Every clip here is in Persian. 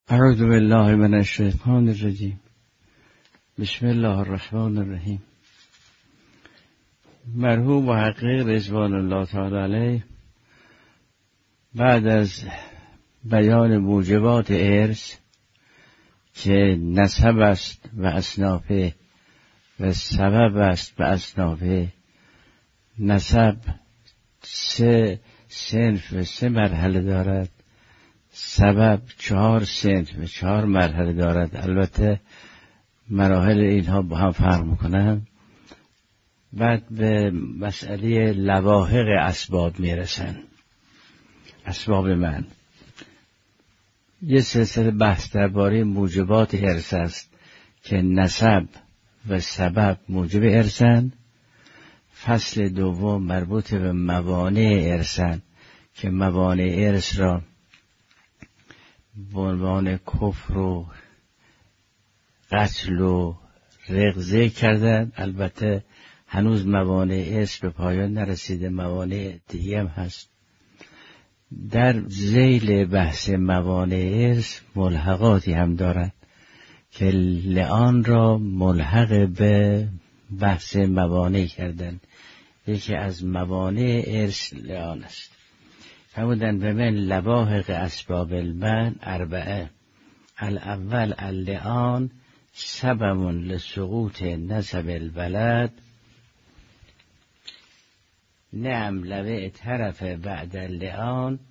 اعوذ بالله من الشیطان الرجیم. بسم الله الرحمن الرحیم. مرحوم محقق رضوان الله تعالی علیه بعد از بیان موجبات ارث که نسب است و اصنافه و سبب است و اصنافه، نسب 3 صنف و 3 مرحله دارد، سبب 4 صنف و 4 مرحله دارد. البته مراحل اینها با هم فرق میکنن. بعد به مسئله لواحق اسباب میرسن. اسباب من یه سلسله بحث درباره موجبات ارث است که نسب و سبب موجب ارثن. فصل دوم مربوط به موانع ارثن که موانع ارث را به عنوان کفر و قتل و رقضه کردن. البته هنوز موانع ارث به پایان نرسیده، موانع دیگه هم هست. در ذیل بحث موانع ارث ملحقاتی هم دارند که لعان را ملحق به بحث موانع کردن. یکی از موانع ارث لعان است. فرمودن به من لواحق اسباب المن 4. الاول اللعان سبب لسقوط نسب الولد. نعم لو طرف بعد اللعان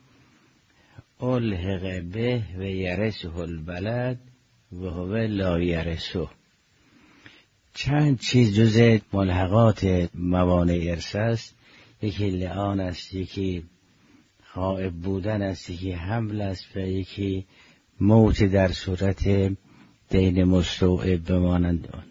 الحق به و یرثه الولد و هو لا یرثه. چند چیز جز ملحقات موانع ارث است. یکی لعان است، یکی غائب بودن است، یکی حمل است و یکی موت در صورت دین مستوعب بمانند آن.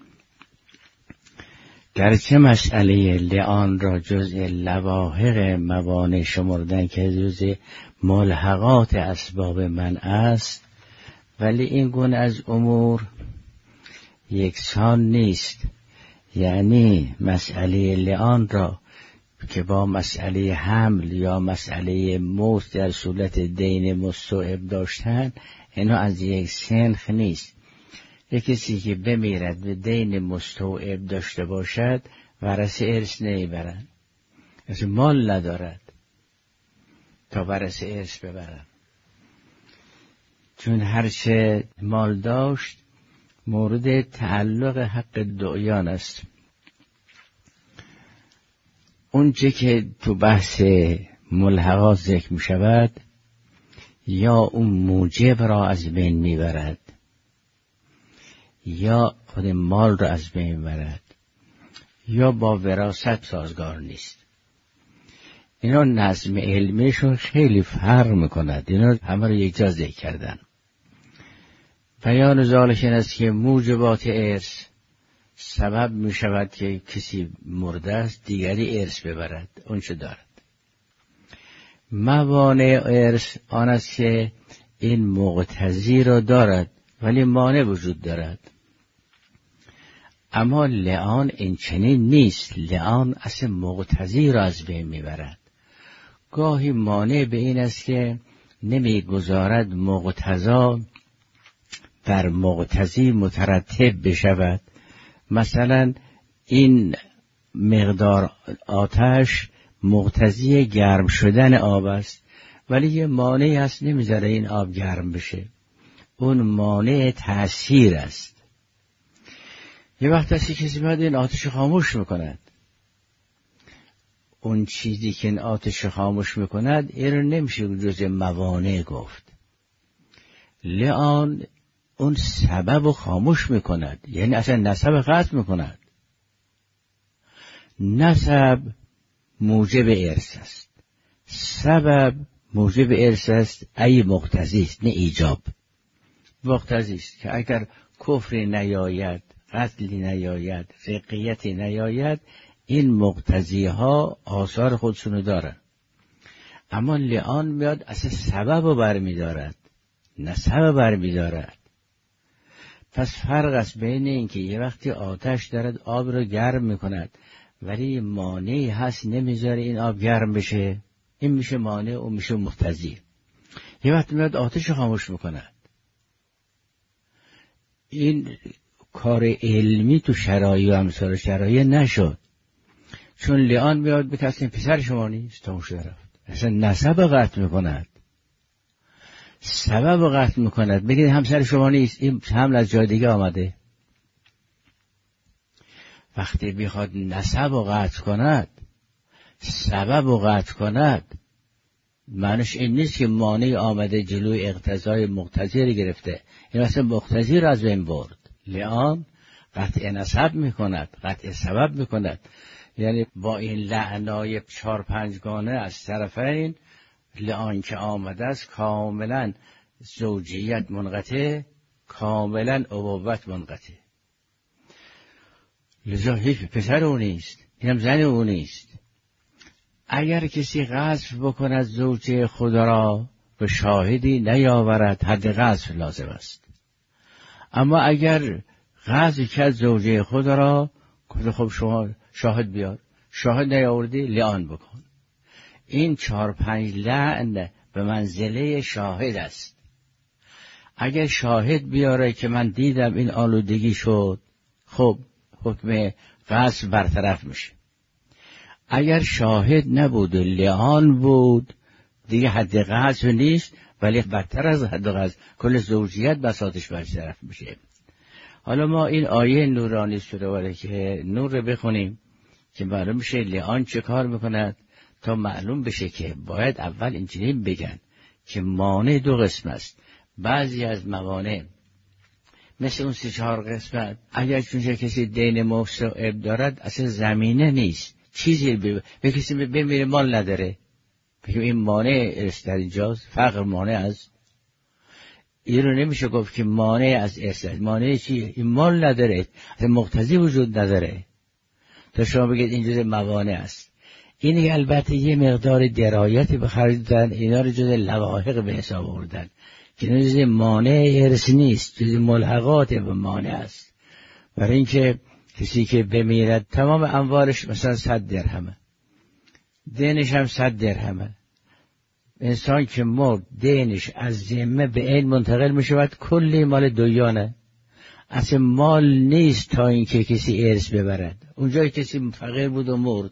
گرچه مسئله لعان را جزء لواحق موانع شمردن که جزء ملحقات اسباب من است، ولی این گونه از امور یکسان نیست. یعنی مسئله لعان را که با مسئله حمل یا مسئله موت در صورت دین مستوعب داشتن، اینا از یک سنخ نیست. یک کسی که بمیرد و دین مستوعب داشته باشد ورثه ارث نمیبرند، از مال ندارد تا ورثه ارث ببرند، چون هرچه مال داشت مورد تعلق حق دعیان است. اون چه که تو بحث ملحقات ذکر می شود یا اون موجب را از بین می برد یا خود مال را از بین می برد یا با وراثت سازگار نیست. اینا نظم علمیشون خیلی فرق می کند. اینا همه رو یک جا ذکر کردن. بیان ذالک این است که موجبات ارث سبب می شود که کسی مرده است دیگری ارث ببرد اون چه دارد. موانع ارث آن است که این مقتضی را دارد ولی مانع وجود دارد. اما لعان این چنین نیست. لعان اصل مقتضی را از بین می برد. گاهی مانع به این است که نمی گذارد مقتضا بر مقتضی مترتب بشود. مثلا این مقدار آتش مقتضی گرم شدن آب است، ولی یه مانعی هست نمیذاره این آب گرم بشه. اون مانع تأثیر است. یه وقت هستی کسی باید این آتش خاموش میکند. اون چیزی که این آتش خاموش میکند این رو نمیشه جز موانع گفت. لعان اون سبب رو خاموش میکند، یعنی اصلا نسب قطع میکند. نسب موجب ارث است، سبب موجب ارث است، ای مقتضی است نه ایجاب. مقتضی است که اگر کفری نیاید، قتلی نیاید، رقیتی نیاید، این مقتضی ها آثار خودشونو دارن. اما لعان میاد اصلا سبب رو برمیدارد، نسب برمیدارد. پس فرق است بین این که یه وقتی آتش دارد آب رو گرم میکند ولی مانعی هست نمیذاره این آب گرم بشه، این میشه مانع و میشه مقتضی. یه وقتی میاد آتش خاموش میکند این کار علمی تو شرایع و امثال شرایع نشد، چون لعان میاد به کسی پسر شما نیست، تا شده رفت. اصلا نسب قطع میکند، سبب قطع میکند، بگید همسر شما نیست، این حمل از جای دیگه آمده. وقتی بخواد نسب قطع کند، سبب قطع کند، معنیش این نیست که مانع آمده جلوی اقتضای مقتضی رو گرفته، این اصلا مقتضی رو از بین برد. لعان قطع نسب میکند، قطع سبب میکند. یعنی با این لعنای 4-5 گانه از طرفین، لعان که آمده است کاملا زوجیت منقطع، کاملا ابوت منقطع. لذا هیچ پسر او نیست، اینم زن او نیست. اگر کسی قذف بکند زوجه خدا را به شاهدی نیاورد، حد قذف لازم است. اما اگر قذف کرد زوجه خدا را، خب شما شاهد بیار، شاهد نیاوردی لعان بکن. این 4-5 لعن به منزله شاهد است. اگر شاهد بیاره که من دیدم این آلودگی شد، خب حکم قذف برطرف میشه. اگر شاهد نبود و لعان بود، دیگه حد قذف نیست، ولی بدتر از حد قذف کل زوجیت بساطش برطرف میشه. حالا ما این آیه نورانی سوره که نور رو بخونیم که معلوم میشه لعان چه کار میکند، تا معلوم بشه که باید اول اینجوری بگن که مانع 2 قسم است. بعضی از موانع مثل اون 3-4 قسمت، اگر چونچه کسی دین مستعب دارد اصلا زمینه نیست، چیزی به کسی بمیره مال نداره، بگیم این مانع ارث در اینجاست، فقر مانع است. این رو نمیشه گفت که مانع از ارث. مانع چی؟ این مال نداره، اصلا مقتضی وجود نداره تا شما بگید این جز موانع است. این البته یه مقدار درایتی به خرج دادن، اینا رو جز لواحق به حساب آوردن که جز مانع ارث نیست، جز ملحقات به مانع است. برای اینکه کسی که بمیرد تمام اموالش مثلا 100 درهمه، دینش هم 100 درهمه، انسان که مرد دینش از ذمه به عین منتقل می شود، کلی مال دویانه، اصلا مال نیست تا اینکه کسی ارث ببرد. اونجای کسی فقیر بود و مرد،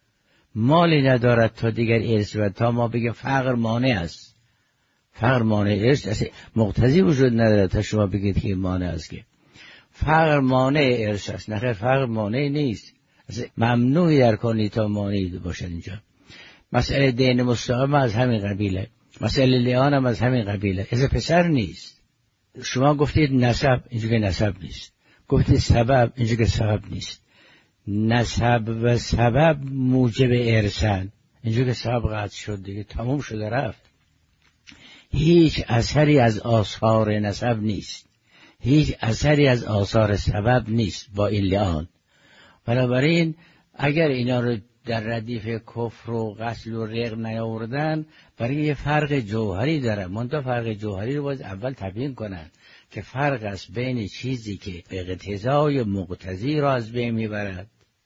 مالی ندارد تا دیگر ارث ببرد، تا ما بگیم فقر مانع است. فقر مانع ارث اصلا مقتضی وجود ندارد تا شما بگید که مانع است. که فقر مانع ارث است، نه فقر مانع نیست، ممنوعی در کنی تا مانعی باشد. اینجا مسئله دین مستعب از همین قبیله، مسئله لعان هم از همین قبیله. از پسر نیست. شما گفتید نسب، اینجا که نسب نیست. گفتید سبب، اینجا که سبب نیست. نسب و سبب موجب ارثن، اینجا که سبب قطع شد دیگه، تموم شده رفت. هیچ اثری از آثار نسب نیست، هیچ اثری از آثار سبب نیست با این لعان. بنابراین اگر اینا رو در ردیف کفر و قتل و رق نیاوردن، برای یه فرق جوهری داره. منتها فرق جوهری رو باید اول تبیین کنن که فرق است بین چیزی که اقتضای مقتضی را از بین میبرد،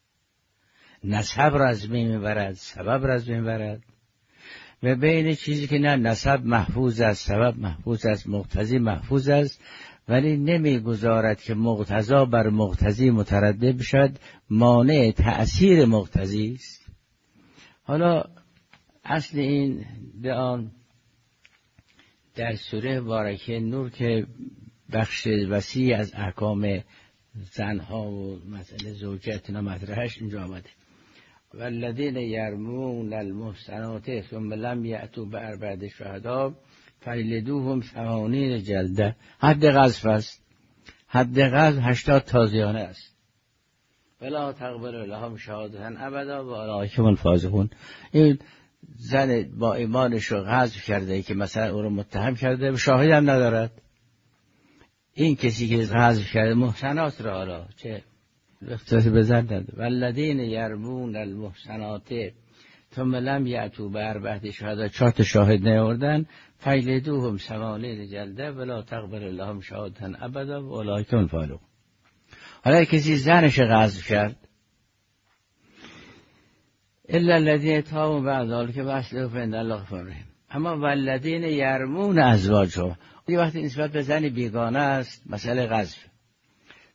نسب را از بین میبرد، سبب را از بین میبرد، و بین چیزی که نه نسب محفوظ است، سبب محفوظ است، مقتضی محفوظ است، ولی نمیگذارد که مقتضا بر مقتضی متردد شد، مانع تأثیر مقتضی است. حالا اصل این بیان در سوره بارکه نور که بخش وسیع از احکام زنها و مسئله زوجیت اینا مطرحش اینجا آمده. والذین یرمون المحصنات ثم لم یأتوا بأربعة شهداء فجلدوهم 80 جلده. حد قذف است. حد قذف 80 تازیانه است. ولا تقبلوا لهم شهادة ابدا و اولئک هم الفاسقون. این زن با ایمانش رو قذف کرده که مثلا او رو متهم کرده، به شاهد هم ندارد. این کسی که قذف کرده محسنات را، حالا چه اختصاص بزندند. والذین یرمون المحسنات ثم لم یأتوا بأربعة شهداء، 4 شاهد نیاوردن، فجلدوهم 80 جلده ولا تقبلوا لهم شهادة ابدا و اولئک هم الفاسقون. حالا کسی زنش قذف کرد، الا الذین تابوا بعد ذلك واصلحوا فإن الله غفور رحیم. اما والذین یرمون ازواجهم، یه وقتی نسبت به زن بیگانه است، مسئله قذف،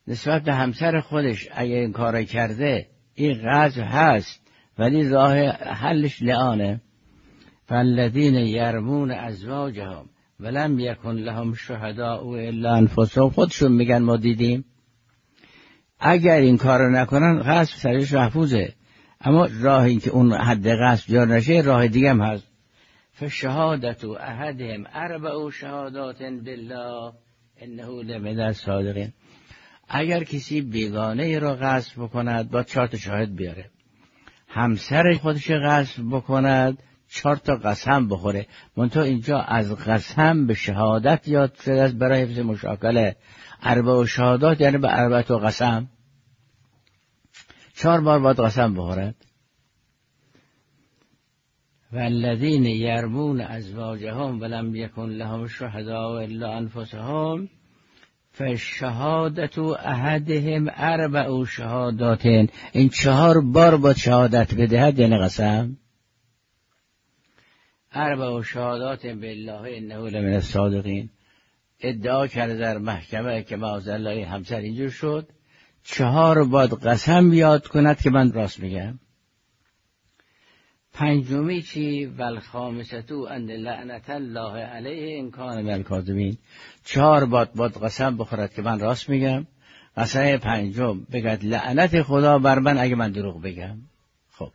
نسبت به همسر خودش اگه این کار کرده این غصب هست، ولی راه حلش لعانه. فالذین یرمون ازواجهم ولم یکن لهم شهداء الا انفسهم، خودشون میگن ما دیدیم. اگر این کار نکنن غصب سرش محفوظه، اما راه این که اون حد غصب جار نشه راه دیگه هم هست. فشهادت احدهم اربع شهادات بالله انه لمن الصادقین. اگر کسی بیگانه را غصب بکند با 4 تا شاهد بیاره، همسر خودش غصب بکند 4 تا قسم بخوره. منتها اینجا از قسم به شهادت یاد شده است برای حفظ مشاکله. اربع شهادات یعنی به اربع تا قسم، 4 بار باید قسم بخورد. والذین یرمون ازواجهم ولم یکن لهم شهداء الا انفسهم فشهادت احدهم اربع شهادات. این 4 بار با شهادت بدهد یعنی قسم. اربع شهادات بالله انه لمن الصادقین. ادعا کرده در محکمه که معاذالله همسر اینجور شد، 4 باید قسم یاد کند که من راست میگم. 5می چی؟ والخامستو ان لعنت الله علیه ان کان من الکاذبین. 4 باید قسم بخورد که من راست میگم. قسم 5 بگد لعنت خدا بر من اگه من دروغ بگم. خب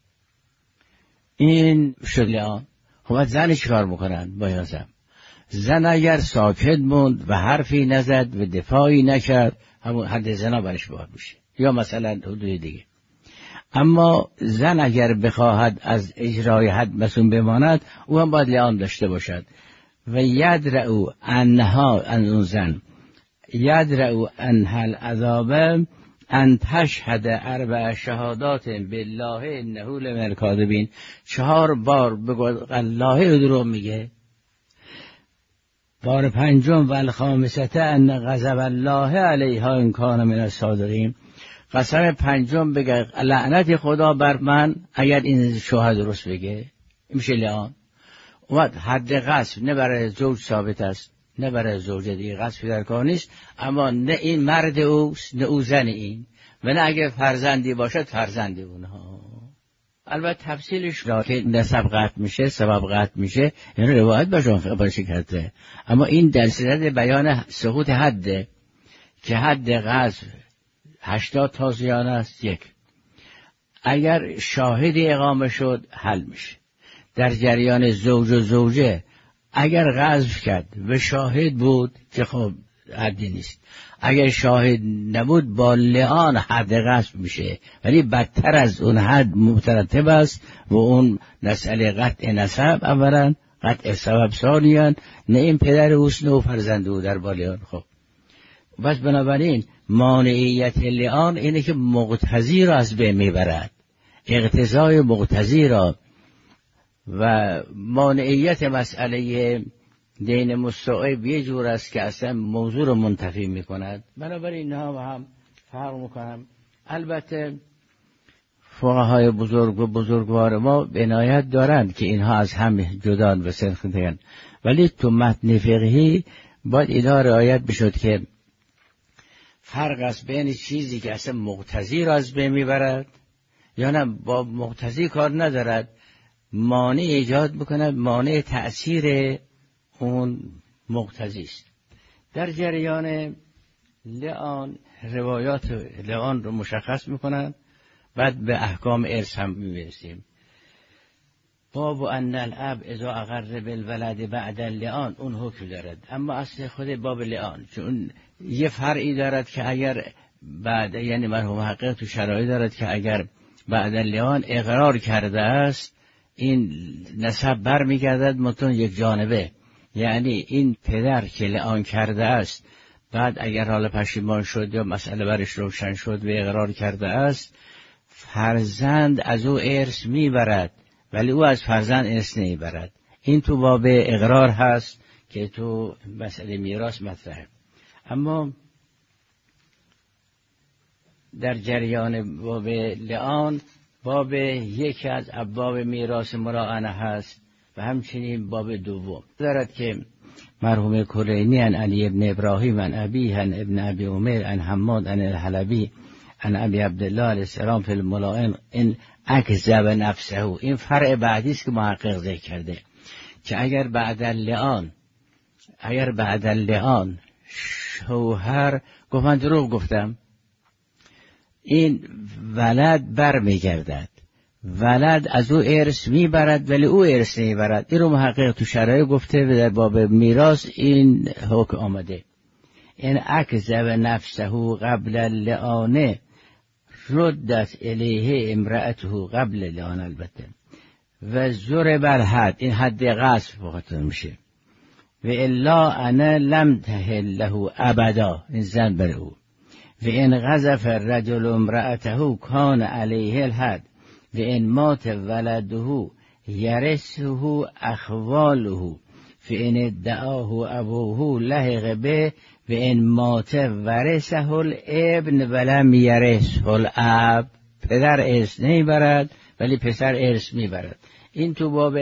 این شد لعان. خب زن چیکار میکنن؟ بایازم زن اگر ساکت موند و حرفی نزد و دفاعی نکرد همون حد زنا برش باید میشه، یا مثلا حدود دیگه. اما زن اگر بخواهد از اجرای حد مسئول بماند او هم باید لعان داشته باشد. و یدرعو انها ان اون زن یدرعو انها العذاب ان تشهد اربع شهادات بالله انه لمن الکاذبین. 4 بار بگو الله دروغ میگه. بار 5 والخامسة ان غضب الله علیها ان کان من الصادقین. قسم 5 بگه لعنت خدا بر من اگر این شوهر درست بگه. میشه لعان. اومد حد غصب نه برای زوج ثابت است نه برای زوجه دیگه غصبی در کار نیست، اما نه این مرد اوست نه او زن این، و نه اگه فرزندی باشد فرزند اونها. البته تفصیلش را که نسب قطع میشه سبب قطع میشه یعنی روایت باشه کرده، اما این در صورت بیان سقوط حده که حد غصب 80 تازیانه است. 1 اگر شاهدی اقامه شد حل میشه. در جریان زوج و زوجه اگر غصب کرد و شاهد بود که خب حدی نیست، اگر شاهد نبود با لعان حد غصب میشه، ولی بدتر از اون حد مترتب است و اون مسئله قطع نسب اولا، قطع سبب ثانیاً، نه این پدر اوست نه فرزند او در بالایان. خب بس بنابراین مانعیت لعان اینه که مقتضی را از بین میبرد، اقتضای مقتضی را، و مانعیت مسئله دین مستعیب یه جور است که اصلا موضوع رو منتفی میکند. بنابراین اینها هم فرق میکنم. البته فقهای بزرگ و بزرگوار ما عنایت دارند که اینها از هم جدا و سنخیدن، ولی تو متن فقهی باید اینا رعایت بشد که فرق است بین چیزی که اصلا مقتضی را از بین میبرد یا نه با مقتضی کار ندارد، مانع ایجاد بکند، مانع تأثیر اون مقتضی است. در جریان لعان روایات لعان رو مشخص میکنند، بعد به احکام ارث هم میرسیم. باب ان الاب اذا اقر بالولد بعد اللعان اون حکم دارد، اما اصل خود باب لعان چون یه فرعی دارد که اگر بعد، یعنی مرحوم حقیقت تو شرایط دارد که اگر بعد اللعان اقرار کرده است این نسب بر میگردد متون یک جانبه، یعنی این پدر که لعان کرده است بعد اگر حال پشیمان شد یا مسئله برش روشن شد و اقرار کرده است فرزند از او ارث میبرد ولی او از فرزند ارث نمیبرد. این تو باب اقرار هست که تو مسئله میراث مطرحه. اما در جریان باب لعان باب یکی از ابواب میراث مراعنه هست و همچنین باب دوم دارد که مرحوم کلینی عن علی ابن ابراهیم عن ابی عن ابن ابی عمر عن حماد عن الحلبی عن ابی عبدالله علیه السلام فی الملائن این اکذب نفسه. این فرع بعدی است که محقق ذکر کرده که اگر بعد اللعان شوهر گفت من دروغ گفتم، این ولد بر میگردد، ولد از او ارث میبرد ولی او ارث نمیبرد. این رو محقق تو شرایع گفته و در باب میراث این حکم آمده. این اکذب نفسه قبل اللعانه ردت الیه امرأته قبل اللعان البته و ضرب الحد، این حد قذف بخاطر میشه. و الا انا لم تحل له ابدا، این زن بر او. و این قذف الرجل امرأته کان علیه الحد و این مات ولده یرثه اخواله فإن ادعاه ابوه لحق به و این مات ورثه الابن ولم یرثه الاب. پدر ارث نمیبرد ولی پسر ارث میبرد. این تو باب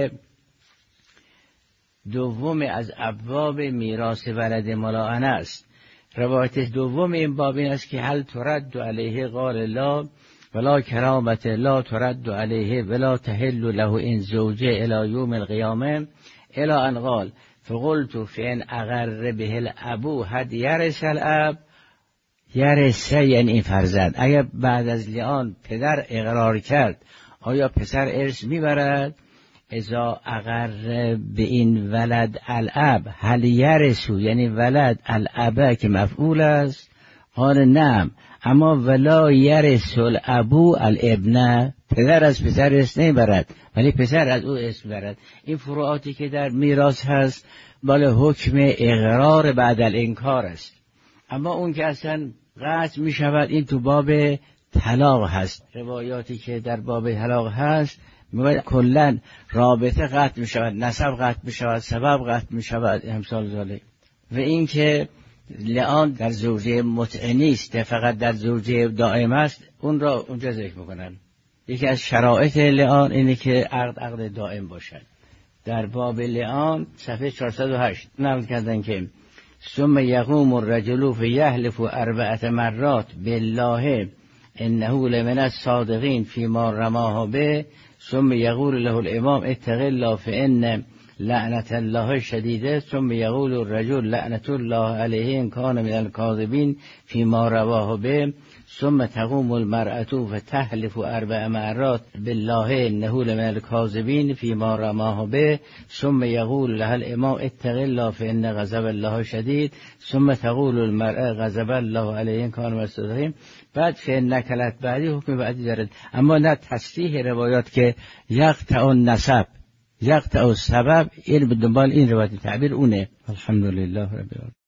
دوم از ابواب میراث ولد ملاعنه است. روایت دوم این باب این است که هل ترد علیه قال لا ولا کرامت لا ترد علیه ولا تحل له این زوجه الی یوم القیامه الی ان قال فقلت فین اقر به الابو حد یرث الاب. یرث یعنی این فرزند. اگر بعد از لعان پدر اقرار کرد آیا پسر ارث میبرد؟ اذا اقر به این ولد الاب هل یرثو یعنی ولد الابه که مفعول است. قال نعم اما ولا یرث الابو الابن، پدر از پسر ارث نمیبرد ولی پسر از او ارث میبرد. این فروعاتی که در میراث هست بالا حکم اقرار بعد الانکار است. اما اون که اصلا قطع می شود این تو باب طلاق هست. روایاتی که در باب طلاق هست میگوید کلا رابطه قطع می شود، نسب قطع می شود، سبب قطع می شود، امثال ذالک. و این که لعان در زوجه متع نیست، فقط در زوجه دائم است، اون را اونجا ذکر میکنن. یکی از شرایط لعان اینه که عقد دائم باشد. در باب لعان صفحه 408 نقل کردن که ثم یقوم الرجل فیحلف 4 مرات بالله انه لمن الصادقین فیما رماه به ثم یقول له الامام اتق الله فان لعنت الله شدیده ثم یقول الرجل لعنت الله علیه ان کان من الکاذبین فیما رواه به ثم تقوم المرأة فتحلف 4 مرات بالله انه لمن الکاذبین فیما رماه به ثم یقول لها الامام اتق الله فان غضب الله شدید ثم تقول المرأة غضب الله علیه ان کان من الصادقین. بعد فإن نکلت بعدی حکم بعدی دارد. اما نه تصریح روایات که یقطع النسب یقطع السبب، این به دنبال این روایت تعبیر اونه. الحمدلله رب العالمین.